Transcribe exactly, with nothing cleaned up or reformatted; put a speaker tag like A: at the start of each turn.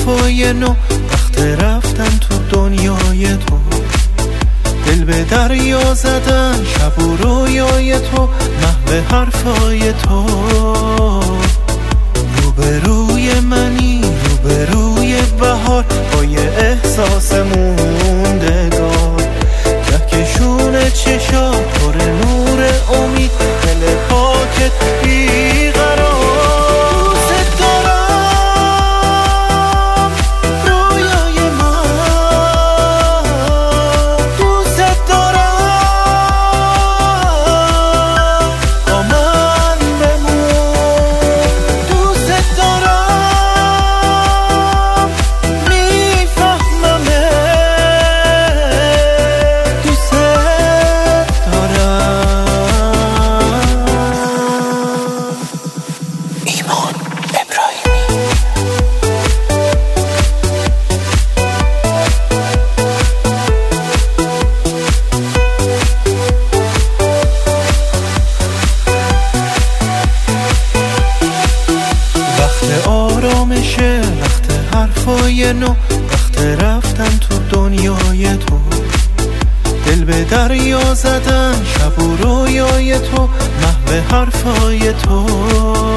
A: حرفای نو، وقت رفتن تو دنیای تو. دل به دریا زدن شب و رویای تو، محو حرفای تو. روبروی منی روبروی بهار، با یه احساس موندگار. کهکشون چشات پر نور امید، دل پاکت بیقرار. دوست دارم رویای من، دوست دارم با من بمون. دوست دارم میفهممه، دوست دارم. ایمان ابراهیمی. وقت آرامشه، وقت حرفای نو، وقت رفتن تو دنیای تو. دل به دریا زدن شب و رویای تو، محو حرفای تو.